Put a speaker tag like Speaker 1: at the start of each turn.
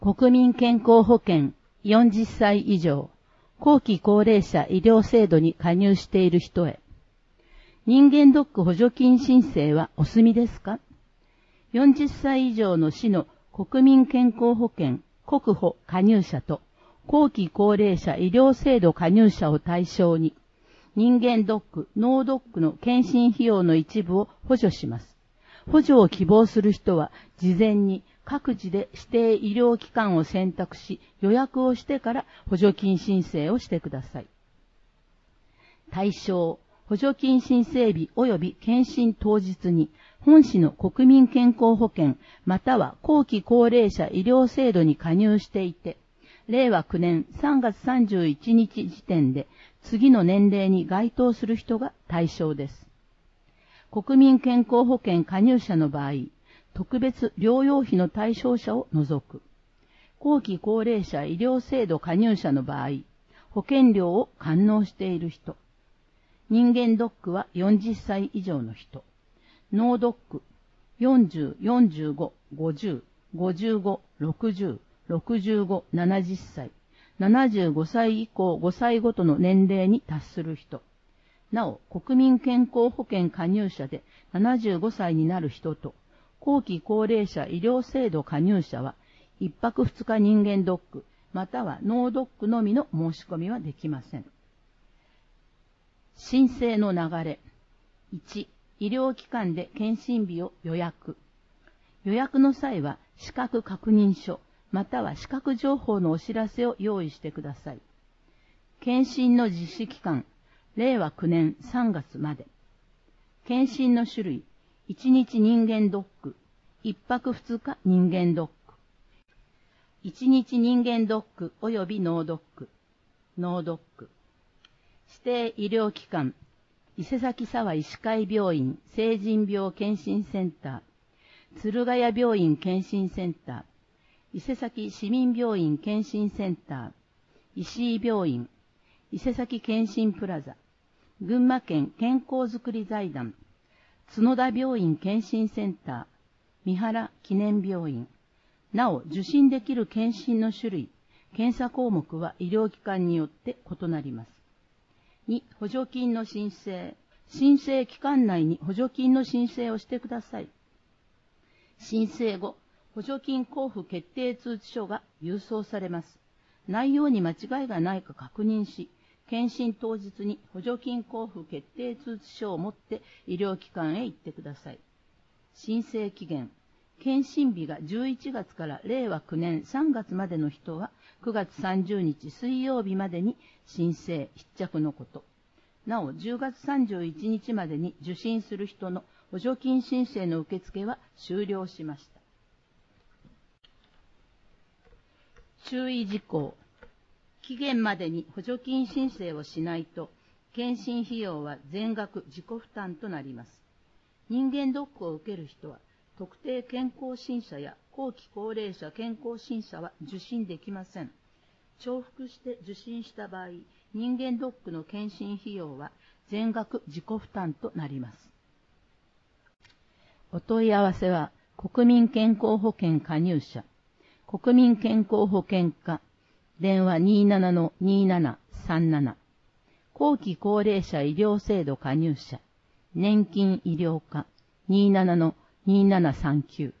Speaker 1: 国民健康保険40歳以上、後期高齢者医療制度に加入している人へ。人間ドック補助金申請はお済みですか？ 40 歳以上の市の国民健康保険国保加入者と後期高齢者医療制度加入者を対象に、人間ドック、脳ドックの検診費用の一部を補助します。補助を希望する人は、事前に各自で指定医療機関を選択し、予約をしてから補助金申請をしてください。対象、補助金申請日及び検診当日に、本市の国民健康保険または後期高齢者医療制度に加入していて、令和9年3月31日時点で次の年齢に該当する人が対象です。国民健康保険加入者の場合、特別療養費の対象者を除く。後期高齢者医療制度加入者の場合、保険料を完納している人。人間ドックは40歳以上の人。脳ドック、40、45、50、55、60、65、70歳、75歳以降5歳ごとの年齢に達する人。なお、国民健康保険加入者で75歳になる人と、後期高齢者医療制度加入者は、1泊2日人間ドック、または脳ドックのみの申し込みはできません。申請の流れ。1、医療機関で検診日を予約。予約の際は、資格確認書、または資格情報のお知らせを用意してください。検診の実施期間、令和9年3月まで。検診の種類、1日人間ドック、1泊2日人間ドック。1日人間ドック及び脳ドック。脳ドック。指定医療機関、伊勢崎沢医師会病院成人病検診センター、鶴ヶ谷病院検診センター、伊勢崎市民病院検診センター、石井病院、伊勢崎検診プラザ、群馬県健康づくり財団、角田病院検診センター、三原記念病院。なお、受診できる検診の種類、検査項目は医療機関によって異なります。2、補助金の申請。申請期間内に補助金の申請をしてください。申請後、補助金交付決定通知書が郵送されます。内容に間違いがないか確認し、検診当日に補助金交付決定通知書を持って医療機関へ行ってください。申請期限。検診日が11月から令和9年3月までの人は9月30日水曜日までに申請必着のこと。なお、10月31日までに受診する人の補助金申請の受付は終了しました。注意事項。期限までに補助金申請をしないと、検診費用は全額自己負担となります。人間ドックを受ける人は、特定健康審査や後期高齢者健康審査は受診できません。重複して受診した場合、人間ドックの検診費用は全額自己負担となります。お問い合わせは、国民健康保険加入者、国民健康保険課、電話 27-2737、後期高齢者医療制度加入者、年金医療課 27-2739